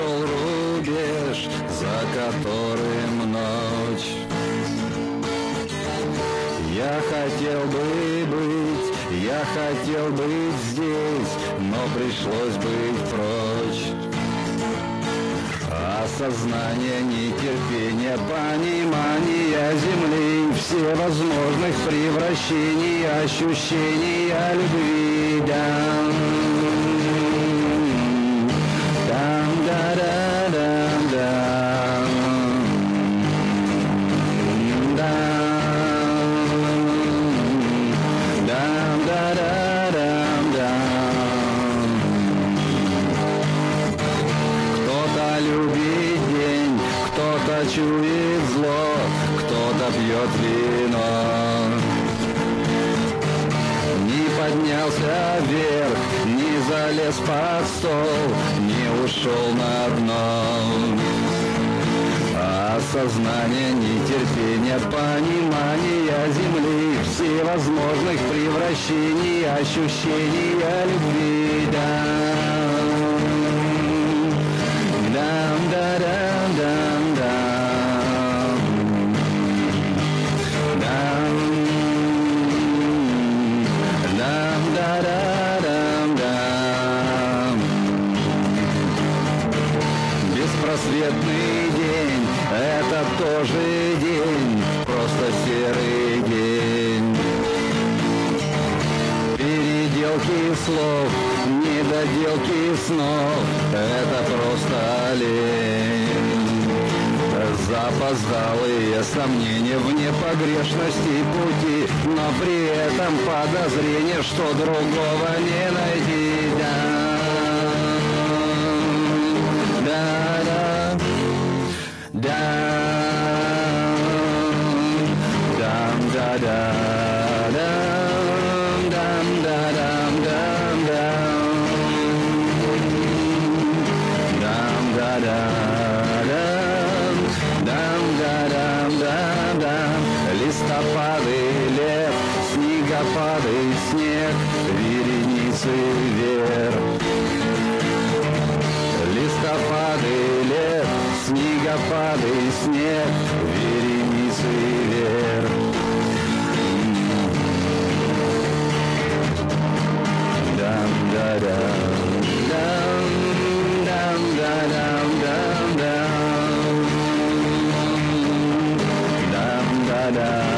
прошел рубеж, за которым ночь. Я хотел быть здесь, но пришлось быть прочь. Осознание, нетерпение, понимание земли, всевозможных превращений, ощущения любви. Чует зло, кто-то пьет вино. Не поднялся вверх, не залез под стол, не ушел на дно. Осознание, нетерпение, понимание земли, всевозможных превращений, ощущения любви. Беспросветный день, это тоже день, просто серый день. Переделки слов, недоделки снов, это просто лень. Запоздалые сомнения в непогрешности пути, но при этом подозрение, что другого не найти. Листопады, лет, снегопады, снег, вереницы вверх. Листопады, лет, снегопады, снег, вереницы вверх. Дам-да-дам-дам-дам-дам-дам.